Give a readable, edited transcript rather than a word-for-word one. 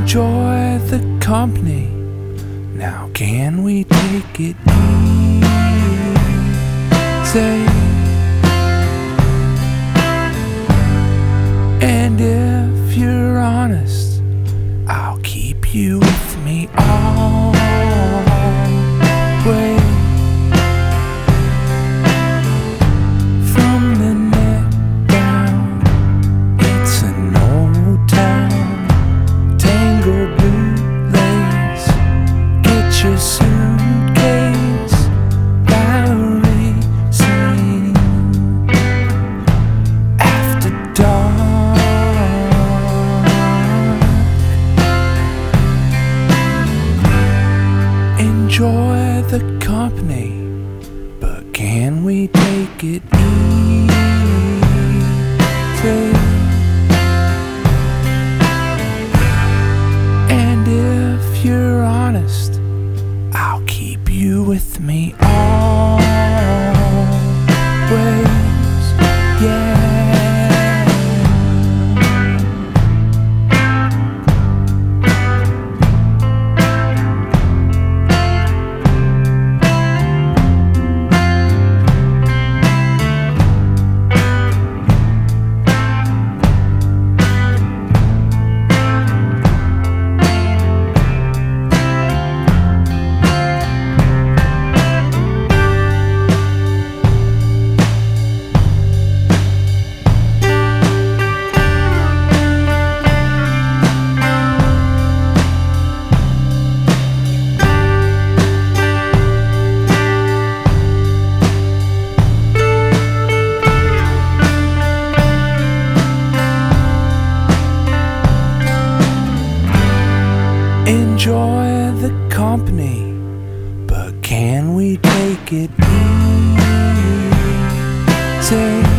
enjoy the company. Now can we take it easy? And if you're honest, I'll keep you with me always. From the neck down, it's an old town. Tangled bootlace, get your suitcase, Bowery scene. After dark, enjoy the company, but can we take it easy? And if you're honest, I'll keep you with me always. Yeah. Enjoy the company, but can we take it easy?